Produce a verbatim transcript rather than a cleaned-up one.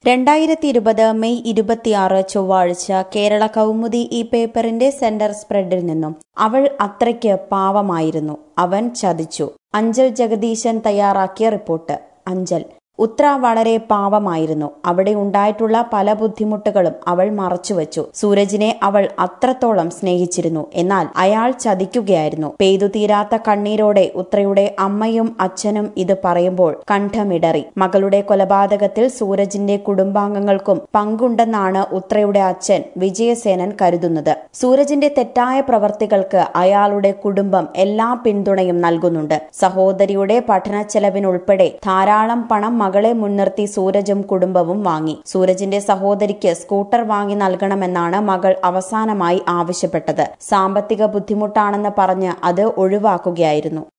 രണ്ടായിരത്തി ഇരുപത് മെയ് ഇരുപത്തിയാറ് ചൊവ്വാഴ്ച കേരള കൗമുദി ഈ പേപ്പറിന്റെ സെന്റർ സ്പ്രെഡിൽ നിന്നും അവൾ അത്രയ്ക്ക് പാവമായിരുന്നു, അവൻ ചതിച്ചു. അഞ്ചൽ ജഗദീശൻ തയ്യാറാക്കിയ റിപ്പോർട്ട്. അഞ്ചൽ. ഉത്ര വളരെ പാവമായിരുന്നു. അവിടെ ഉണ്ടായിട്ടുള്ള പല ബുദ്ധിമുട്ടുകളും അവൾ മറച്ചുവെച്ചു. സൂരജിനെ അവൾ അത്രത്തോളം സ്നേഹിച്ചിരുന്നു. എന്നാൽ അയാൾ ചതിക്കുകയായിരുന്നു. പെയ്തു തീരാത്ത കണ്ണീരോടെ ഉത്രയുടെ അമ്മയും അച്ഛനും ഇത് പറയുമ്പോൾ കണ്ഠമിടറി. മകളുടെ കൊലപാതകത്തിൽ സൂരജിന്റെ കുടുംബാംഗങ്ങൾക്കും പങ്കുണ്ടെന്നാണ് ഉത്രയുടെ അച്ഛൻ വിജയസേനൻ കരുതുന്നത്. സൂരജിന്റെ തെറ്റായ പ്രവർത്തികൾക്ക് അയാളുടെ കുടുംബം എല്ലാ പിന്തുണയും നൽകുന്നുണ്ട്. സഹോദരിയുടെ പഠന ചെലവിനുൾപ്പെടെ ധാരാളം പണം മകളെ മുൻനിർത്തി സൂരജും കുടുംബവും വാങ്ങി. സൂരജിന്റെ സഹോദരിക്ക് സ്കൂട്ടർ വാങ്ങി നൽകണമെന്നാണ് മകൾ അവസാനമായി ആവശ്യപ്പെട്ടത്. സാമ്പത്തിക ബുദ്ധിമുട്ടാണെന്ന് പറഞ്ഞ് അത് ഒഴിവാക്കുകയായിരുന്നു.